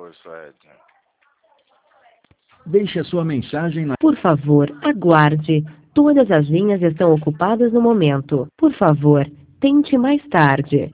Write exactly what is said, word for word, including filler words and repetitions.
Oi, sou Edna. Deixe a sua mensagem na... Por favor, aguarde. Todas as linhas estão ocupadas no momento. Por favor, tente mais tarde.